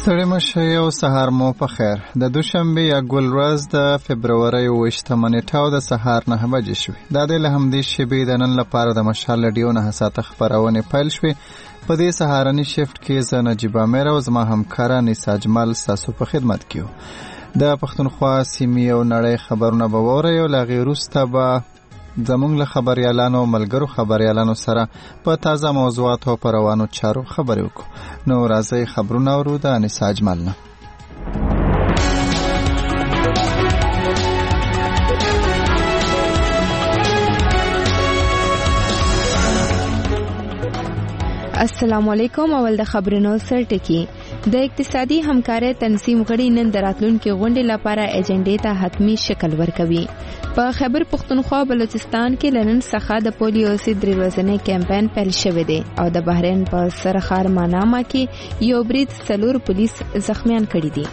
ستړي مشه یو سهار مو په خیر. د دوشنبه یا ګل ورځ د فبرورۍ 28 نیټه او د سهار 9 بجې شوې. دا د همدې شیبې د نن لپاره د مشال رادیو نه ساعته خبرونه پیل شوې. په دې سهارني شفت کې زه نجیب امیر او زما همکار نساء جمال تاسو په خدمت کې یو. د پښتونخوا سیمې او نړۍ خبرونه به وورئ او لا غیرسته به زمونږ له خبريالانو ملګرو خبريالانو سره په تازه موضوعات او روانو چارو خبرې وکړو. نو راځي خبرونه ورو د نساء جمال نه. السلام علیکم. اول د خبرونو سرټکی. د اقتصادي همکارۍ تنظیم غړي نن د راتلونکي غونډې لپاره ایجنډې ته حتمی شکل ورکوي. په خیبر پختونخوا بلوچستان کې لنن څخه د پولیو ضد ورځنی کمپاین پیل شوی دی او د بحرین په سرخار ماناما کې یو برید 4 پولیس زخمیان کړي دي.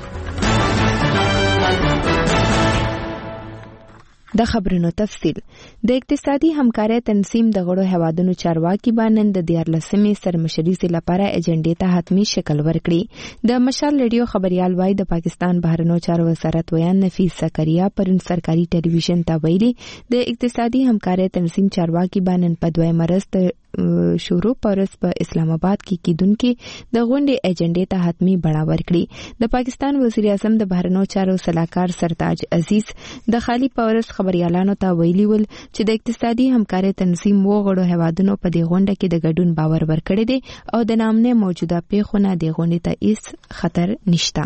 د خبرونو تفصیل. د اقتصادي همکارۍ تنظیم د غړو هوادونو چارواکي باندې د 14مې سرمشري لپاره ایجنډې ته حتمی شکل ورکړي. د مشال رادیو خبريال وای د پاکستان بهرنیو چارو وزارت ویان نفیس زکریا پرون سرکاري ټلویزیون ته ویلي د اقتصادي همکارۍ تنظیم چارواکي باندې په 2 مارچ شروع پرس په اسلام آباد کې کیدونکو د غونډې ایجنډې ته حتمی بڼه ورکړي. د پاکستان وزیر اعظم د بهرنیو چارو سلاکار سرتاج عزیز د خالی پورس خبريالانو ته ویلي ول چې د اقتصادي همکارۍ تنظیم وغړو هوادونو په دې غونډه کې د ګډون باور ورکړی دی او د نامنه موجوده پیښونه د غونډې ته هیڅ خطر نشته.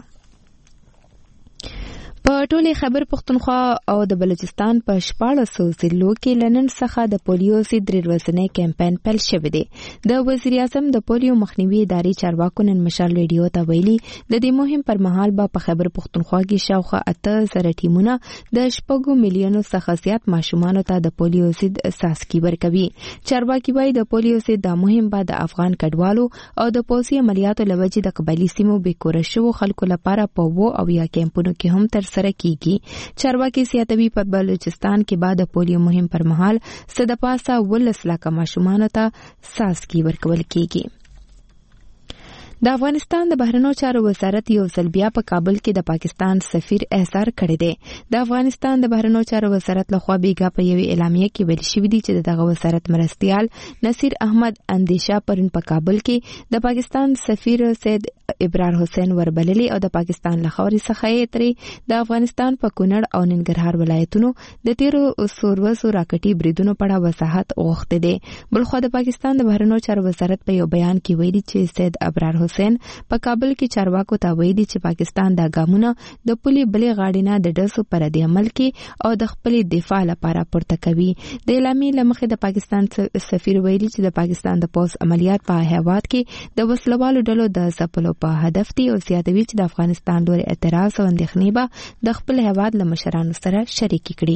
په ټولې خیبر پختونخوا او د بلوچستان په 1400 ضلعو کې لنن څخه د پولیو ضد ورځنی کمپاین پیل شوی دی. د وزیر اعظم د پولیو مخنیوي ادارې چارواکو نن مشال رادیو ته ویلي د دې مهم پر مهال په خیبر پختونخوا کې شاوخوا 8000 ټیمونه د 6 میلیونو څخه زیات ماشومان ته د پولیو ضد څاڅکي ورکوي. چارواکي وايي د پولیو ضد د مهم بعد افغان کډوالو او د پولیسي عملیاتو لوجې د قبایلی سیمو بیکور شوو خلکو لپاره په وو او یا کیمپونو کې هم تر سره کیږي. چارواکي سیاتوي په بلوچستان کې بعد پولیو مهم پر مهال صدپاسه 12 لک ماشومان ته څاڅکي ورکول کیږي. د افغانستان د بهرنیو چارو وزارت یو ځل بیا په کابل کې د پاکستان سفیر احضار کړی دی. د افغانستان د بهرنیو چارو وزارت لخوا بیګا په یوې اعلامیه کې ویل شوی دی چې دغه وزارت مرستيال نصیر احمد اندیشا پرون په کابل کې د پاکستان سفیر سید ابرار حسین وربللی او د پاکستان لخوا څخه ترې د افغانستان په کونړ او ننګرهار ولایتونو د 13 سوروسو راکټي بریدونو په اړه وضاحت غوښته دي. بلخو د پاکستان د بهرنیو چارو وزارت په یو بیان کې ویلي چې سید ابرار حسین په کابل کې چارواکو ته ویلي چې پاکستان د ګامونه د پولي بلې غاړې نه د ډسو پر دې عمل کې او د خپل دفاع لپاره پورته کوي. د اعلامیې لمخې د پاکستان سفیر ویلي چې د پاکستان د پوز عملیات په هیواد کې د وسلوالو ډلو د ځپلو په هدف دی او زیاتوي چې د افغانستان لوري اعتراض او اندېښنې به د خپل هیواد له مشرانو سره شریک کړي.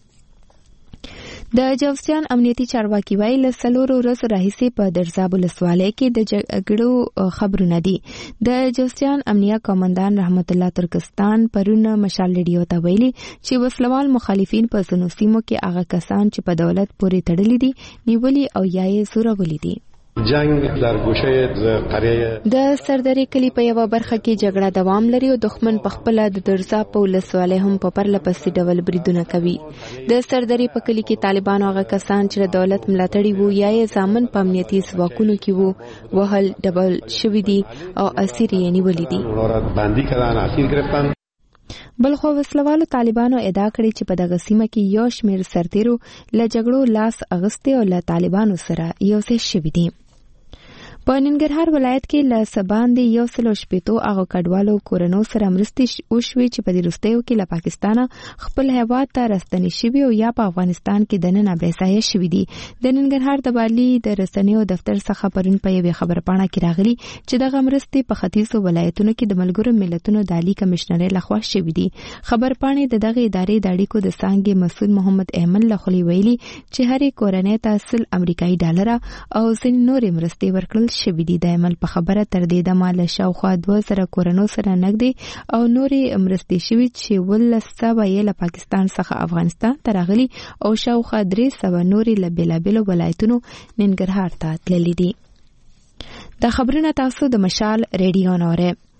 د جوزجان امنیتي چارواکي وایي له 4 ورځې راهیسې په درزاب ولسوالۍ کې د جګړو خبرونه دي. د جوزجان امنیه قومندان رحمت الله ترکستان پرون مشال رادیو ته ویلي چې وسلوال مخالفین په ځینو سیمو کې هغه کسان چې په دولت پورې تړلي دي نیولي او یا یې زورولي دي. جنگ در گوشه قریه د سردري کلی په یو برخه کې جګړه دوام لري او دښمن په خپل د درزاب په ولسوالۍ هم په پرلپسې ډول بریدونه کوي. د سردري په کلی کې طالبانو هغه کسان چې د دولت ملاتړي وو یا یې ځامن په امنیتي ځواکونو کې وو وهل ډبل شوی دي او اسیر یې نیولي دي. بندي کړه اسیر گرفتن. بلخو وسلوالو طالبانو ادعا کړې چې په دغه سیمه کې یو شمېر سرتیرو له جګړو لاس اغستې او له طالبانو سره یو ځای شوي دي. په ننګرهار ولایت کې له سباندې 180 هغه کډوالو کورونو سره مرستې وشوي چې په دې وروستیو کې له پاکستان خپل هیواد ته راستنې شوي او یا په افغانستان کې دننه بېځایه شوي دي. د ننګرهار د والي د رسنیو دفتر څخه پرون په یوې خبرپاڼه کې راغلي چې دغه مرستې په ختیځو ولایتونو کې د ملګرو ملتونو د عالی کمشنرۍ لخوا شوي دي. خبرپاڼې د دغه ادارې د اړیکو د څانګې مسؤل محمد احمد لخوا ویلي چې هرې کورنۍ ته 100 امریکایي ډالر او ځینې نورې مرستې ورکړل شوي دي. د عمل په خبره تر دې دمه له شاوخوا 2000 کورونو سره نږدې او نورې مرستې شوي چې 1700 یې له پاکستان څخه افغانستان ته راغلي او شاوخوا 300 نورې له بېلابېلو ولایتونو ننګرهار ته تللي دي. دا خبرونه تاسو د مشال ریډیو نوره.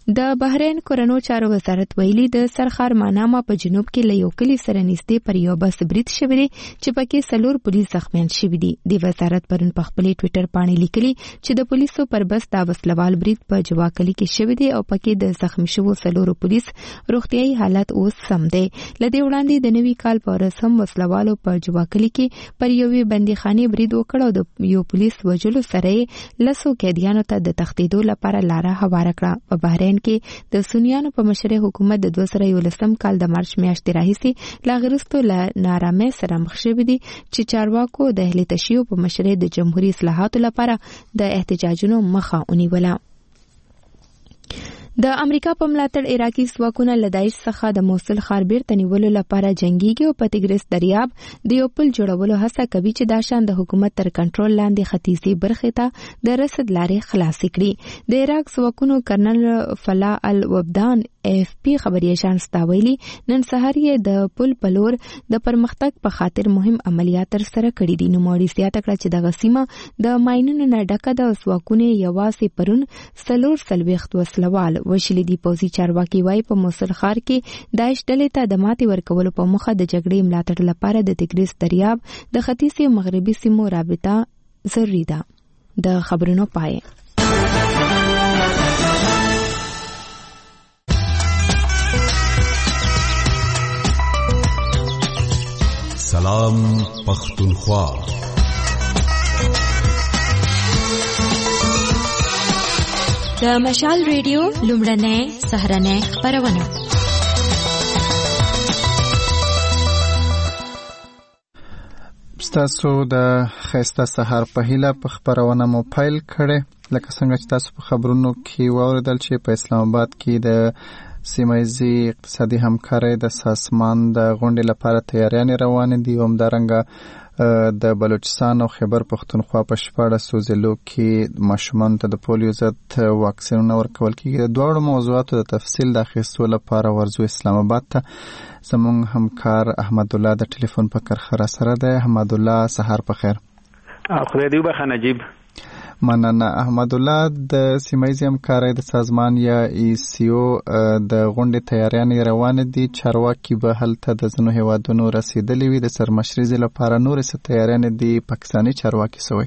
د بحرین کورنو چارو وزارت ویلي د سرخار ماناما په جنوب کې له یو کلي سره نږدې پر یو بس برید شوی دی چې پکې 4 پولیس زخمیان شوي دي. د وزارت پرون په خپل ټوئیټر باندې لیکلي چې د پولیسو پر بس د وسلوال برید په جوا کلي کې شوی دی او پکې د زخمی شوو 4 پولیس روغتیايي حالت اوس سم دی. لدې وړاندې د نوي کال په ورځ هم وسلوالو په جوا کلي کې پر یوې بندیخانې برید وکړ او د یو پولیس وژلو سره 10 قیدیانو ته د تښتېدو لپاره لاره هواره کړه. په بحرین کې د سنیانو په مشرۍ حکومت د 2011 کال د مارچ میاشتې راهیسې لا غرستو له نارامۍ سره مخ شوي دي چې چارواکو د اهل تشیع په مشرۍ د جمهوریت اصلاحاتو لپاره د احتجاجونو مخه ونیوله. د امریکا په ملاتړ عراقي ځواکونه له داعش څخه د موصل ښار بیرته نیولو لپاره جنګيږي او په تیګریس دریاب د یو پل جوړولو هڅه کوي چې دا شان د حکومت تر کنټرول لاندې ختیځي برخې ته د رسد لارې خلاصې کړي. د عراق ځواکونو کرنل فلا الوبدان AFP خبري اژانس ته ویلي نن سهار یې د پل په لور د پرمختګ په خاطر مهم عملیات تر سره کړي دي. نوموړي زیاته کړه چې دغه سیمه د ماینونو نه ډکه ده او ځواکونه یوازې پرون 4 وسلوال وشلي دي. پوځي چارواکي وايي په موصل ښار کې داعش ډلې ته د ماتې ورکولو په موخه د جګړې ملاتړ لپاره د تیګریس دریاب د ختیځي او مغربي سیمو رابطه ضروري ده. د خبرونو پای. سلام پختونخوا. د مشال ریډیو لومړنۍ سهارنۍ خپرونه. ستاسو د ښایسته سهار په هیله په خپرونه مو پیل کړې. لکه څنګه چې تاسو په خبرونو کې واوریدل چې په اسلام آباد کې د سیمایي اقتصادي همکارۍ د سازمان د غونډې لپاره تیاریانې روانې دي. همدارنګه د بلوچستان او خیبر پختونخوا په 14 ضلعو کې ماشومانو ته د پولیو ضد واکسینونه ورکول کېږي. د دواړو موضوعاتو د تفصیل د اخیستو لپاره ورځو اسلام آباد ته. زموږ همکار احمد الله د ټلیفون په کرخه سره دی. احمد الله سهار په خیر. خدای دې وبخښه نجیب. مننه. احمد الله د سیمایي همکارۍ د سازمان یا ECO د غونډې تیاریانې روانې دي. چارواکي به هلته د ځینو هیوادونو رسیدلي وي. د سرمشرۍ لپاره نورې څه تیاریانې دي پاکستاني چارواکي سوی؟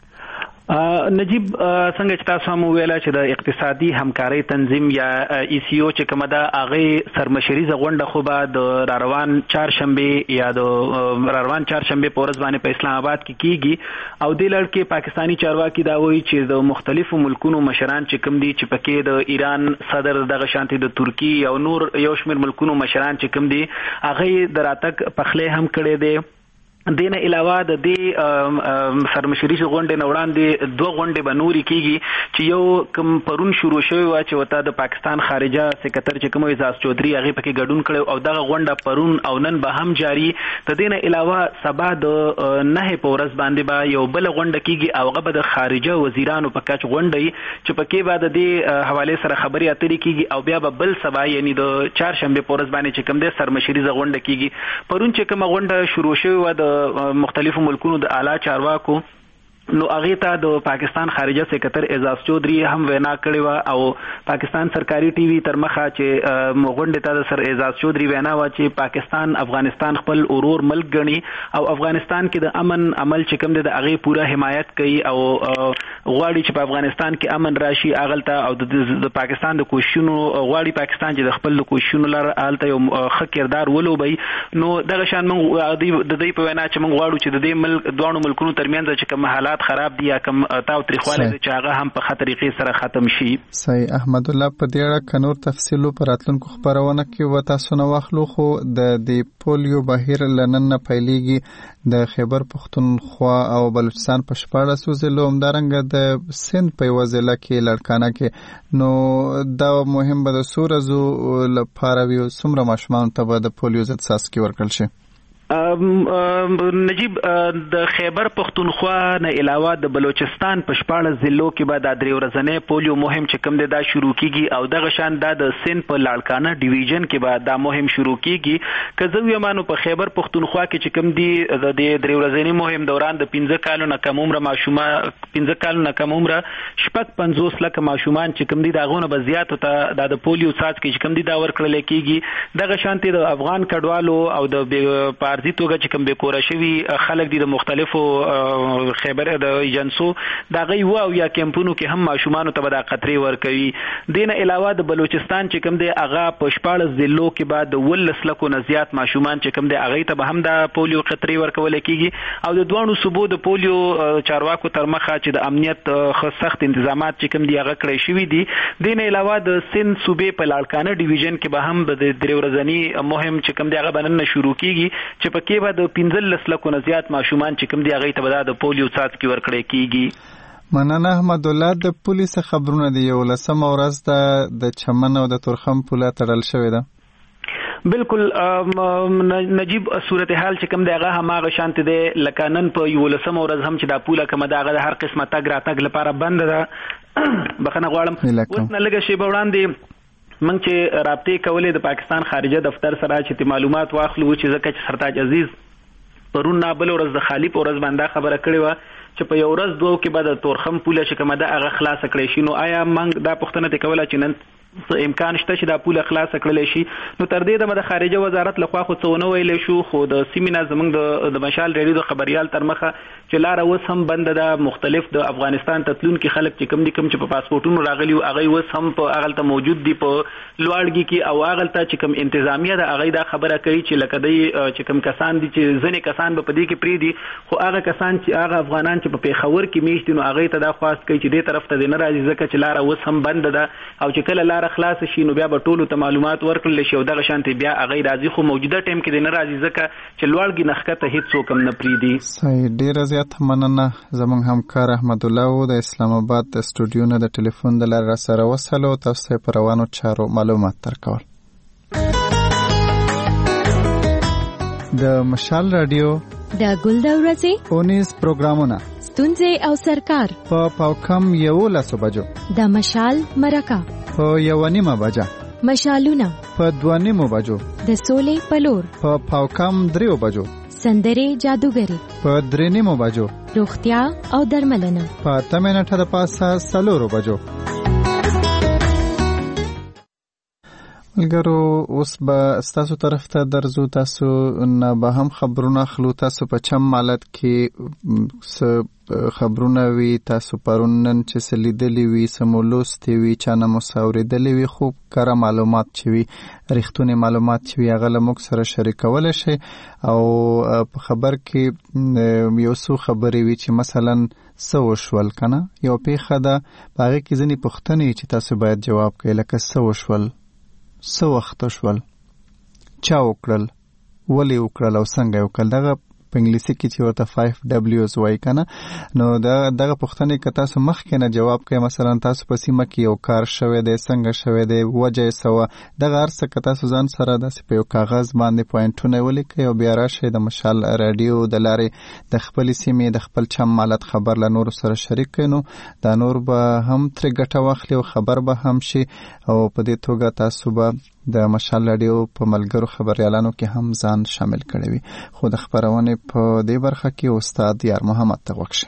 نجیب څنګه چې تاسو هم ویلا چې د اقتصادي همکارۍ تنظیم یا ECO چې کومه ده هغه سرمشریزه غونډه خو به د روان چهارشنبه یا د روان چهارشنبه په ورځ باندې په اسلام آباد کې کیږي او د لړ کې پاکستانی چارواکي دا وایي چې د مختلفو ملکونو مشران چې کوم دي چې پکې د ایران صدر دغه شانتي د ترکی او نور یو شمېر ملکونو مشران چې کوم دي هغه دراتک پخله هم کړي دي. دینه علاوه د دې سرمشري غونډې نه وړاندې 2 غونډې به نوري کیږي چې یو کوم پرون شروع شوی و چې وته د پاکستان خارجه سکرټر چې کوم اعزاز چودري هغه پکې ګډون کړو او دغه غونډه پرون او نن به هم جاری. د دینه علاوه سبا د 9 په ورځ باندې به یو بل غونډه کیږي او هغه به د خارجه وزیرانو په کچ غونډه چې پکې به د دې حواله سره خبري اترې کیږي او بیا به بل سبا یعنی د چهارشنبه په ورځ باندې چې کوم د سرمشري غونډه کیږي. پرون چې کوم غونډه شروع شوی و د مختلفو ملکونو د اعلی چارواکو نو هغه ته د پاکستان خارجه سکرټر اعزاز چودري هم وینا کړې و او پاکستان سرکاري ټي وي تر مخه چې مغونډه ته د سر اعزاز چودري وینا و چې پاکستان افغانستان خپل اورور ملک ګڼي او افغانستان کې د امن عمل چې کوم د هغه پوره حمایت کوي او غواړي چې په افغانستان کې امن راشي اغلته او د پاکستان د کوششونو غواړي پاکستان چې د خپل کوششونو لپاره الته یو ښه کردار ولوبي. نو دغه شان موږ د دې په وینا چې موږ غواړو چې د دې ملک دوه ملکونو ترمنځ چې کوم حالات خراب دي یا کوم تاو تریخواله چې هغه هم په خطر طریقې سره ختم شي. صحیح. احمد الله په دې اړه کنور تفصیل پر راتلونکو خبرونه کې و تاسو نو واخلو خو د پولیو بهیر لنن پیلېږي د خیبر پختونخوا او بلوچستان په 14 ضلعو همدارنګه د سند په وزله کې لړکانه کې نو دا مهم به د سورزو لپاره وي څومره ماشومان ته به د پولیو ضد څاڅکي ورکړل شي؟ نجیب د خیبر پختونخوا نه علاوه د بلوچستان په 14 ضلعو کې به د 3 ورځې پولیو مهم چې کوم دا شروع کیږي او دغه شان د سند په لاړکانه ډیویژن کې به دا مهم شروع کیږي که زه یمانو په خیبر پختونخوا کې چې کوم دی د 3 ورځې مهم دوران د 15 کالو نه کم عمر ماشومان 15 کالو نه کم عمر شپږ 50 لک ماشومان چې کوم دی داغونه به زیات ته د پولیو څاڅ کې چې کوم دی دا ورکړل کیږي دغه شانتي د افغان کډوالو او د پارزي توګه چې کوم به کور شوی خلک دي د مختلفو خیبر د ایجنسو دا غي و او یا کمپونو کې هم ماشومان ته د قطري ورکوي دین علاوه د بلوچستان چې کوم دی اغا په 14 ضلعو کې بعد ولس لکو نه زیات ماشومان چې کوم دی اغه ته هم د پولیو قطري ورکول کیږي او د دوانو صوبو د پولیو چارواکو تر مخه چې د امنیت سخت تنظیمات چې کوم دی اغه کړی شوی دي دین علاوه د سند صوبې په لاړکانه ډیویژن کې به هم د 3 ورځې مهم چې کوم دی اغه بنن شروع کیږي چې پکې به د 15 لکو نه زیات ماشومان چې کوم دی هغه ته د پولیو څاڅ کې ورکړی کیږي مننه احمد الله د پولیس خبرونه دی یو لسمه ورځ د چمن او د تورخم پوله تړل شوې ده بالکل نجیب صورتحال چې کوم دی هغه هماغه شانت دی لکه نن په یو لسمه ورځ هم چې دا پوله کومه دا هغه هر قسمه تګ راتګ لپاره بند ده بخنه غواړم اوس نه لګه شی به وړاندې من چې رابطې کولې د پاکستان خارجه دفتر سره چې معلومات واخلو چې ځکه چې سرتاج عزیز پرون بل ورځ د خالی په ورځ باندې خبره کړې و چې په یو ورځ دوه کې بعد تورخم پوله چې کومه ده هغه خلاص کړې شي نو آیا موږ دا پوښتنه ته کوله چې نن امکان شته چې دا پوله خلاص کړل شي نو تر دې د خارجه وزارت لخوا خو څونه ویل شو خو د سیمینا زمنګ د مشال ریډیو د خبريال تر مخه چې لار اوس هم بند ده مختلف د افغانستان تتلون کې خلک چې کم چې په پاسپورتونو راغلي او هغه اوس هم په اغلته موجود دي په لوړګي کې او اغلته چې کم انتظامیه ده هغه دا خبره کوي چې لکه دی چې کم کسان دي چې ځنې کسان په دې کې پری دي خو هغه کسان چې هغه افغانان چې په پیښور کې میشت نو هغه ته دا خواست کوي چې دې طرف ته نه راځي ځکه چې لار اوس هم بند ده او چې کله لار خلاص شي نو بیا به ټولو ته معلومات ورکړل شي او دغه شانتي بیا هغه راځي خو موجوده ټیم کې نه راځي ځکه چې لوړګي نخکته هیڅ څوک هم نه پریدي. صحیح ډیر زیات مننه زموږ همکار احمد الله د اسلام آباد د سټوډیو نه د ټلیفون د لارې سره وصلو تاسو په روانو چارو معلومات درکول. د مشال رادیو د ګل د ورځې اونیز پروګرامونه ستونزې او سرکار په پاوکم 11 بجو د مشال مرکه په 1:30 بجه مشالونه په 2:30 بجو د سولې پلور په پاوکم 3 بجو سندرې جادوګری په 3:30 بجو روغتیا او درملنه په 8 منټه د پاسه 4 بجو. ملګرو اوس به ستاسو طرف ته درځو تاسو نه به هم خبرونه اخلو تاسو په چم مالت کې خبرونه وي تاسو پرونن چې سلیدلی وي سمولوستي وي چانه مساوریدلی وي خوب کاره معلومات چې وي ریښتونی معلومات چې وي هغه لموږ سره شریکول شي او په خبر کې یو څو خبرې وي چې مثلا څه وشول کنه یو پیښه ده هغه کې ځینې پوښتنې چې تاسو باید جواب کړئ لکه څه وشول څه وخت شول چا وکړل ولې وکړل او څنګه وکړل دغه په انګلیسي کې چې ورته 5 W's وایي کنه نو دغه پوښتنې که تاسو مخکې نه جواب کړئ مثلا تاسو په سیمه کې یو کار شوی دی څنګه شوی دی وجه یې څه وه دغه هر څه که تاسو ځان سره داسې په یو کاغذ باندې پوینټونه ولیکئ او بیا راشئ د مشال راډیو د لارې د خپلې سیمې د خپل چم مالت خبر له نورو سره شریک کړئ نو دا نور به هم ترې ګټه واخلي او خبر به هم شي او په دې توګه تاسو به د مشال راډیو په ملګرو خبريالانو کې هم ځان شامل کړی وي خو د خبرونه په دې برخه کې استاد یار محمد ته وکړه.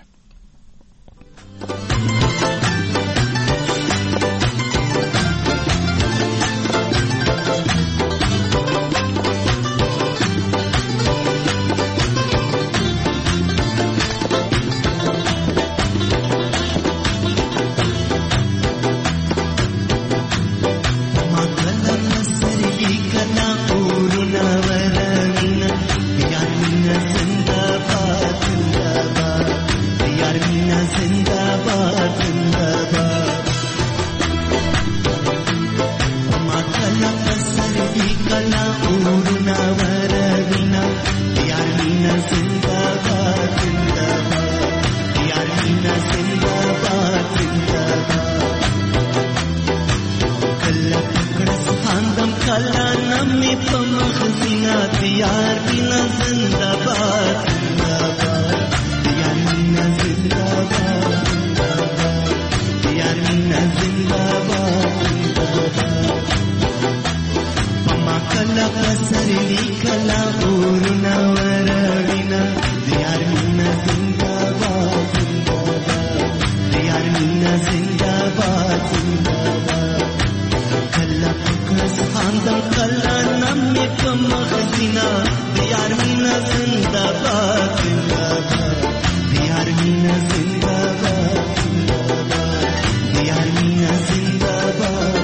زندہ باد دیار مینا زنده‌باد دیار مینا زنده‌باد دیار مینا زنده‌باد مما کلا پسرلی کلا ورنا ورنا دیار مینا زنده‌باد دیار مینا زنده‌باد کلا پکس خاندان کلا نمی مخزینا دیار مینا زنده‌باد دیار مینا زنده‌باد دیار مینا زنده‌باد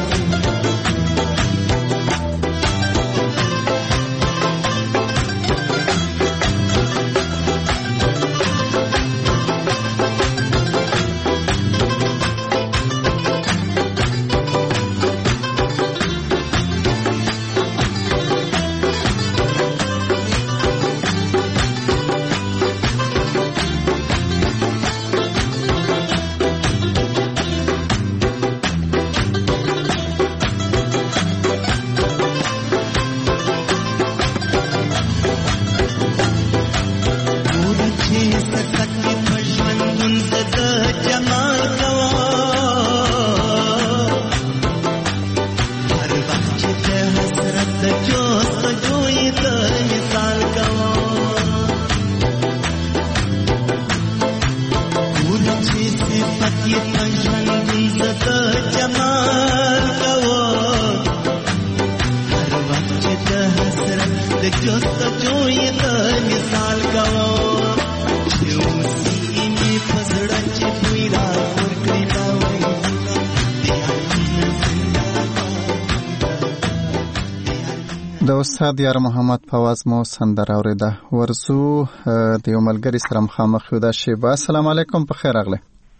د استاد یار محمد فواز مو سندره اوریده ورزو د یو ملګری سره مخامخ یو. دا شیبه السلام علیکم په خیر راغلی.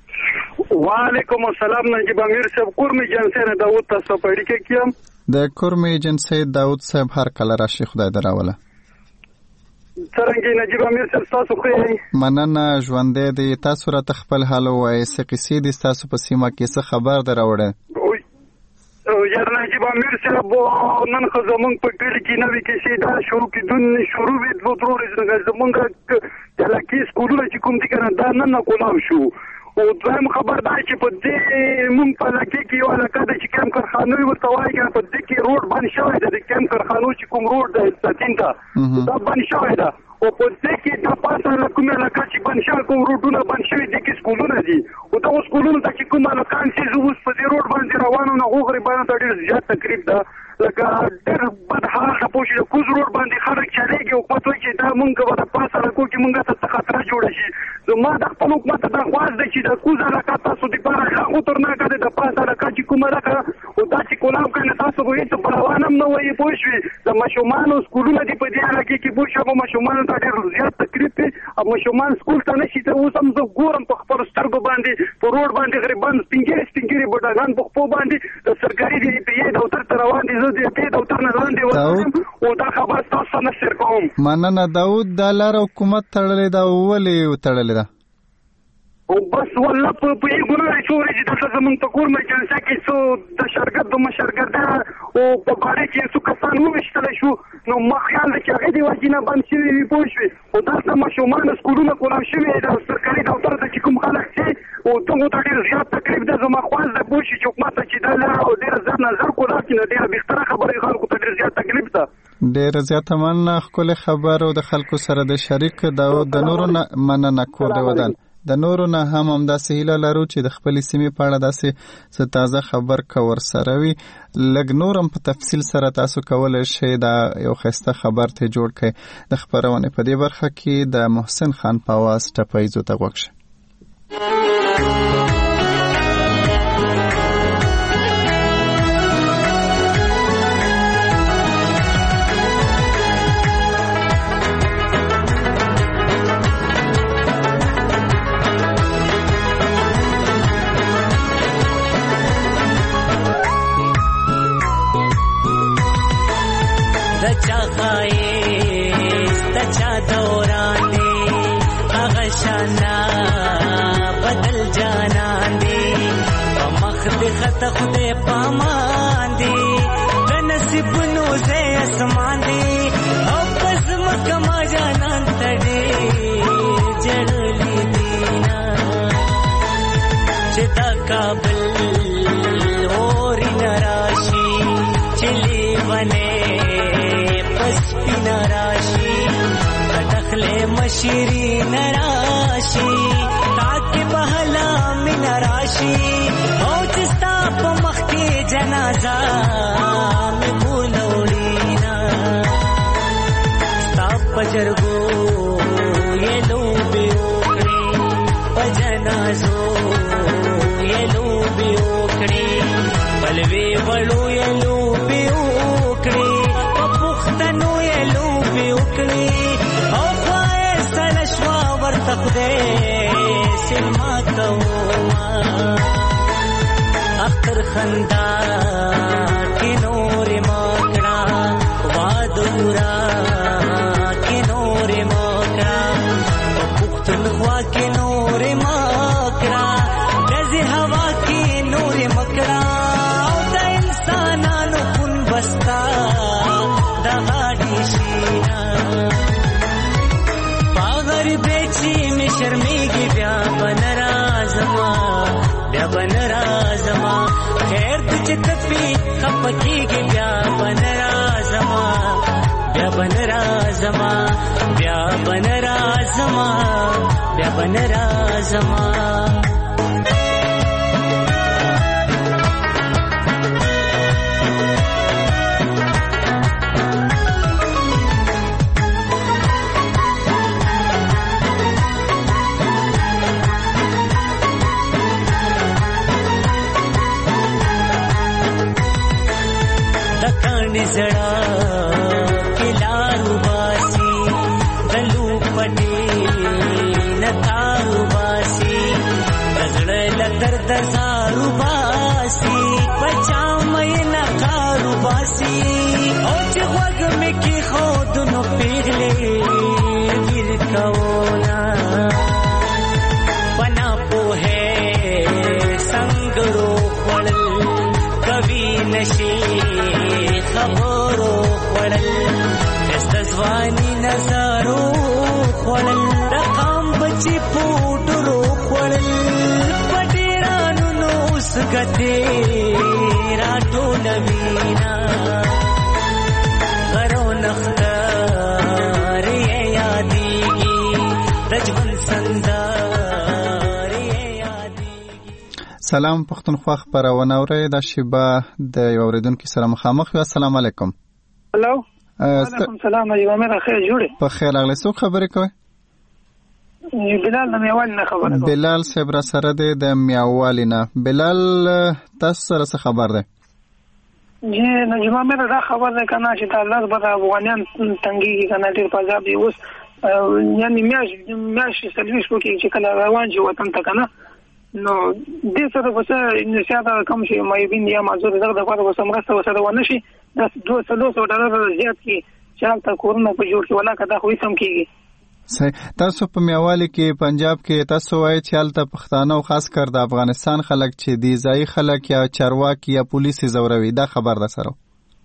وعلیکم السلام نجیب امیر صاحب کورمی جنسی داود تاسو په اړیکه کې یم. د کورمی جنسی داود صاحب هر کله راشي خدای دراوله. څنګه نجیب امیر صاحب تاسو خو یې مننه ژوندې دي. تاسو را خپل حال وایي څه قصې دي تاسو په سیمه کې څه خبر دراوړه؟ یار نجیب امیر صاحب نن خو زمونږ په کلي کې نوې کیسې دا شروع وې دوه ورځې زمونږ د علاقې سکولونه چې کوم دي که نه دا نن کولاو شو. او دویم خبر دا چې په دې مونږ په علاقې کې یو علاقه ده چې کم کارخانې ورته وایي که په دې کې روډ بند شوی ده. د کم کارخانو چې کوم روډ ده ساتین ته دا بند شوی ده. او په دې کې دا پاسه کومه علاقه چې بند شوی کوم روډونه بند شوي دي کې سکولونه دي. او دغو سکولونو ته چې کوم هلکان چې زه اوس په دې روډ باندې روانو نه هغو غریبانو ته ډېر زیات تکلیف ده. لکه ډېر بد حال ته پوه شي د کوز روډ باندې خلک چلېږي. حکومت وایي چې دا مونږ به د پاسه علاقو کې مونږ ته خطره جوړه شي. زما د خپل حکومت ته دا خواست دی چې د کوز علاقه تاسو دپاره ښه خطرناکه دی. د پاسه علاقه چې کومه علاقه او دا چې کولاو کنه تاسو به هېڅ په روان هم نه وایي پوه شوې. د ماشومانو سکولونه دي په دې علاقې کې پوه شوه. ماشومانو ته ډېر زیات تکلیف دی. او ماشومان سکول ته نه شي. اوس هم زه ګورم په خپلو سترګو باندې په روډ باندې غریبان سپین ږیري بوډاګان په خپو باندې د سرکاري د پی ای دفتر ته روان دي. زه د پی ای دفتر نه لاندې ورغلم او دا خبر تاسو سره شیر کوم. مننه داود. دا لاره حکومت تړلې ده ولې تړلې ده؟ او بس والله په یې ګناه څو ورځې دلته زمونږ په کور مجلسه کې څو د شرګرد او مشرګرده او په باندې کې څو کسان وویشتلی شو. نو ما خیال دی چې هغې د وجې نه بند شوي وي پوه شوې. او دلته ماشومان سکولونه کولاو شوي د سرکاري دفتر ته چې کوم خلک چې او دغو ته ډېر زیات تکلیف ده. زما خواست ده پوه شي چې حکومت ته چې دا لاره او ډېره زر نظر کولاو کړي نو ډېره بهتره خبره خلکو ته ډېر زیات تکلیف ده. ډېره زیاته مننه. ښکلې خبر او د خلکو سره د شریک د نورو نه مننه. کور د ودان د نورو نه هم همداسې هیله لرو چې د خپلې سیمې په اړه داسې څه تازه خبر که ورسره وي لږ نور هم په تفصیل سره تاسو کولی شئ دا یو ښایسته خبر ته جوړ کړئ. د خپرونې په دې برخه کې د محسن خان فواز ټپیزو ته غوږ شئ. خدای پامان دی د نصیب نو زه اسمان دی او سپین راشي دخل مشری نراشي تاکي بهلا من راشي او چستا په مخ کې جنازه مې بولوړینا ستا پجرګو یې لوبي وکړي په جنازو یې لوبي وکړي بلوي وړو یې لوبي وکړي په پختنو یې لوبي وکړي او خوای ستل شوا ورته خدای سلما کوما اختر خندا کی نور مکڑا وادورا کی نور مکڑا پختونخوا کی نور مکڑا دزی ہوا کی نور مکڑا او د انسانانو کون بستا د غاډی شینا پاغر بیچی می شرمیږي بیا بنرازما بیا بنرازما خیر تچ تپی خپکیږي بیا بنرازما بیا بنرازما بیا بنرازما بیا بنرازما زړه کلارو باسي دلو پټي نتارو باسي زړه لتر دزارو باسي پچا مې نکارو باسي او چې وګ مې کې خود نو پیغلې ګر کولا بنا پوهه سنگرو خړل کبي نشي خبرو خړل استزوانی نظرو خړل رقم بچی پوټرو خړل پټیرانو نو سګته راټو نوینا غرو نختار یادیږي رجبن سندار یادیږي. سلام پښتونخوا خبرونه اورئ د شیبه د یو اوریدونکو سره مخامخ یو. السلام علیکم. هلو وعلیکم السلام. ایوه مې خیر جوړه په خیر اغله څوک خبرې کوي؟ بلال د میوال نه خبره کوم. بلال صاحب را سره د میوال نه. بلال تاسو سره څه خبر ده؟ جی نجمه مې دا خبر ده کنه چې د الله بر افغانان تنګي کنه ډیر پازاب دی اوس یعنی میاش سرویس وکي چې کله روان شي وطن ته کنه نو دې سره وسه انشاء کوم شي مې بین یا معذور دغه د لپاره وسه مرسته وسه ونه شي د $200 زیات کی چالت کورونه په جوړ کې ولا کدا خو سم کیږي. صحیح. تاسو په میوالي کې پنجاب کې تاسو وایي چې حالت پښتانه او خاص کر د افغانستان خلک چې دی ځای خلک یا چارواکي یا پولیس زوروي دا خبر ده سره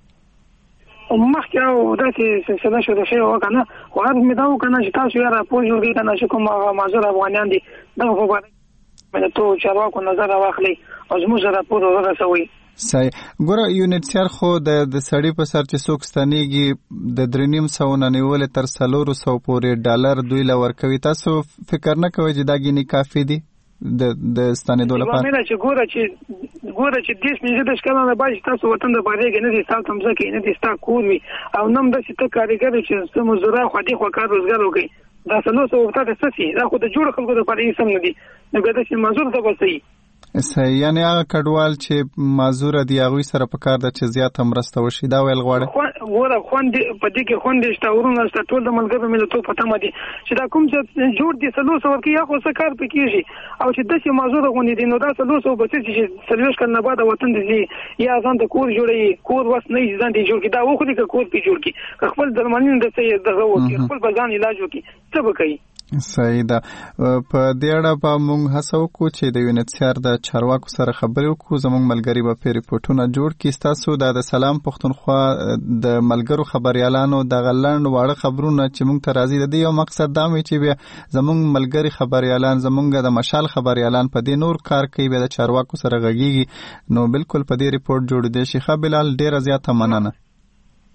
مخکې او داسې سلسله شو د شی وکنه خو هر مې دا وکنه چې تاسو یې راپور جوړ کړئ کنه چې کوم معذور افغانان دي دغه په اړه مې ته چارواکو نظر واخلي او زموږ راپور ورسوي. صحیح. ګوره یونیټسر خو د سړی په سر چې څوک ستنېږي د 3.5 نه نیولې تر $400 پورې ډالر دوی له ورکوي. تاسو فکر نه کوئ چې دا ګینې کافي دي د ستنېدو لپاره؟ مې چې ګوره چې دیش نه د ښکلا نه باندې تاسو وطن د باندې کې نه دي تاسو هم ځکه نه دي تاسو کور وي او نم د څه کارګر چې سم زړه خو دې خو کار روزګار وکړي دا څلوسو وخت ته سسي دا خو د جوړ خلکو د پاره یې سم نه دي نو ګدا چې منظور ته وسی. صحیح. یعنی هغه کډوال چې معذور دي هغه سره په کار د چې زیات مرسته وشي دا ویل غواړي. ګوره خوند په دې کې خوند شته ورونه شته ټول د ملګرو ملتونو په تمه دي چې دا کوم چې جوړ دي سلوسو ورکی یا خو څه کار پکېږي او چې د څه معذور غونډې دي نو دا سلوسو بچي چې سلوش کنه بعد وطن دي یا ځان د کور جوړي کور وس نه ځان دي جوړ کی دا وخت کې کور پی جوړ کی خپل درمانین د څه دغه وکي خپل بزان علاج وکي څه وکي. صحیح ده. په دې اړه به موږ هڅه وکړو چې د یونیټسر د چارواکو سره خبرې وکړو. زموږ ملګري به پې ریپورټونه جوړ کړي. ستاسو د سلام پښتونخوا د ملګرو خبریالانو د غلند واړه خبرونه چې موږ ته راځي د دې یو مقصد دا وي چې بیا زموږ ملګري خبریالان زموږ د مشال خبریالان په دې نور کار کوي بیا د چارواکو سره غږیږي نو بالکل په دې ریپورټ جوړ دی. شیخه بلال ډیره زیاته مننه.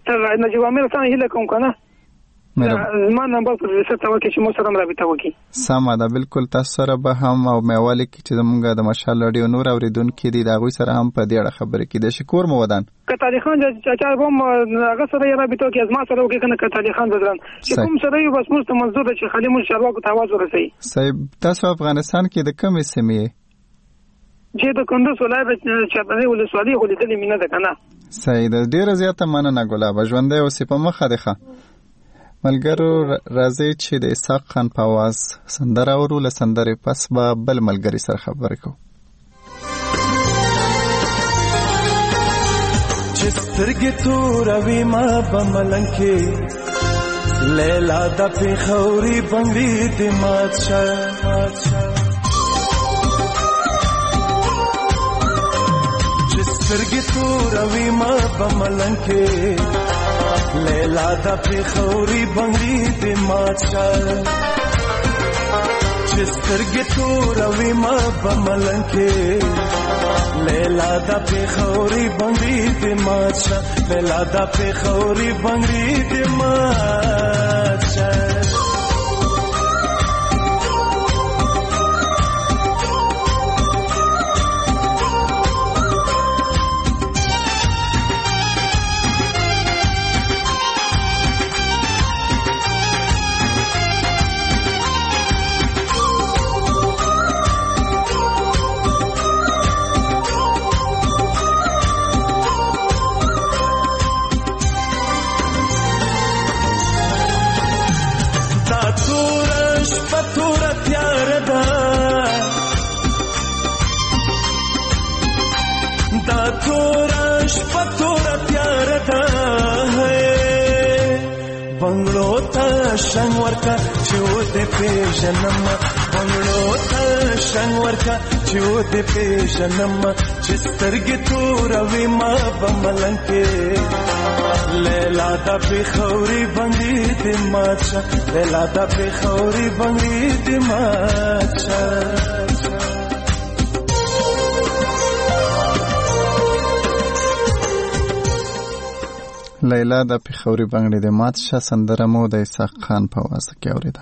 ته نجیب امیر څنګه هیله کوم کنه ما نمبر پر رسټ وکړي چې مو سره رابطه وکړي. سمه ده، بالکل تاسو سره به هم او میوالي کې چې زمونږ د مشال رادیو نور اوریدونکي دي د هغوی سره هم په دې اړه خبرې کړي. د شکور مو ودان کتالي خان چا بم هغه سره یې رابطه وکړي، از ما سره وکړي کنه کتالي خان بدران چې کوم سره یو بس موږ ته منظور ده چې خالي موږ چارواکو ته आवाज ورسوي. صاحب تاسو افغانستان کې د کومې سیمې چې د کندوز ولایت چاپنه ولسوالۍ ولیدلې مینه ده کنه. صحیح ده، ډیره زیاته مننه ګلاب، ژوندۍ اوسې په مخه ده ښه. ملګرو راځي چې د اسحاق خان په आवाज سندره اورو، له سندرې پس به بل ملګري سره خبرې کوو. چې سترګې توروي ما په ملنګ کې لیلا د پېښوري بنګړي دې مات شه چې سترګې توروي ما په ملنګ کې لیلا د پېښوري بنګړي دې مات شه چې سترګې توروي ما په ملنګ کې لیلا د پېښوري بنګړي دې مات شه لیلا د پېښوري بنګړي دې مات شه. شنگ ورکا چو دے پیژنم بنگلو تا شنگ ورکا چو دے پیژنم چسترگی توروی ما بملنگ کے لیلا دا پېښوري بنګړي دې مات شه لیلا دا پېښوري بنګړي دې مات شه. لیلا د پېښوري بنګړي د مات شه سندره مو د اسحاق خان په आवाज کې اوریده.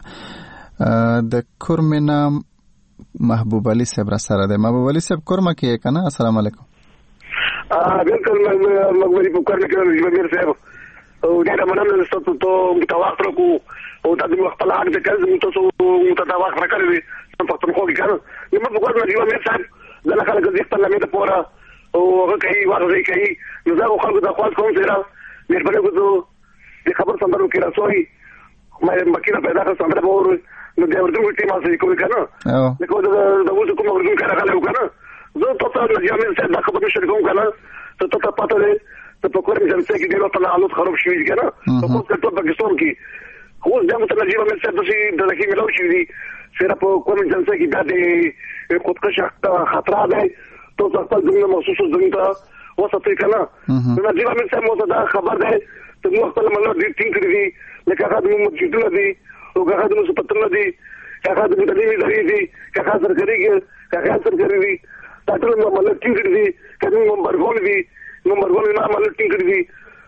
د کورمنا محبوب علي صاحب را سره ده. محبوب علي صاحب کورما کې کنه؟ السلام علیکم. بالکل مګوري په کور کې رجبیر صاحب او دا مننه ستاسو ته متواصل کو او د خپل حق د کز تاسو متواصل کړی په پښتونخوا کې کنه نو په کور کې رجبیر صاحب د خلک د خپل لمه د پورا او هغه کوي ورغی کوي نو زه خلکو د خواص کوم سره مهرباني وکړو د خبر سندرو کې راځوي مې مکینه پیدا کړ سندره به نو د اردو ټیم اسې کوي کنه نو د وځو کوم اردو کار غلې وکنه زه تاسو د جامع سره د خبرو شریکوم کنه ته ته پاتې ده ته په کوم ځای کې ډیرو تعلق خراب شوی کنه په کوم څه په پاکستان کې خو د متل جامع سره د لکه ملو شي دي سره په کوم ځای کې د خودکش خطر ده تو ځکه د محسوس زمينه وسطي کنه نو جامع سره مو دا خبر ده ته نو خپل منو دي تین کړی لکه هغه د مسجدونو دي او هغه د مسپتنو دي هغه د مدني لري دي هغه سرګري دي ټاټل نو ملک ټینګ دي کله نمبر 1 دي نمبر 1 نه ملک ټینګ دي